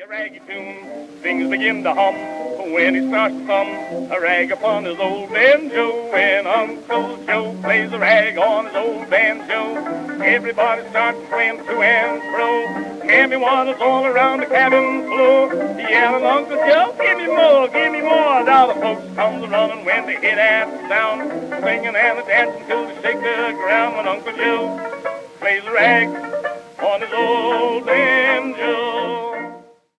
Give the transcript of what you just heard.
raggy tune, things begin to hum when he starts to thumb a rag upon his old banjo. When Uncle Joe plays a rag on his old banjo, everybody starts swaying to and fro. Cammy waters all around the cabin floor, yelling, Uncle Joe, give me more, give me more. Now the folks comes running when they hear that sound, singing and dancing till they shake the ground. When Uncle Joe plays a rag on his old banjo.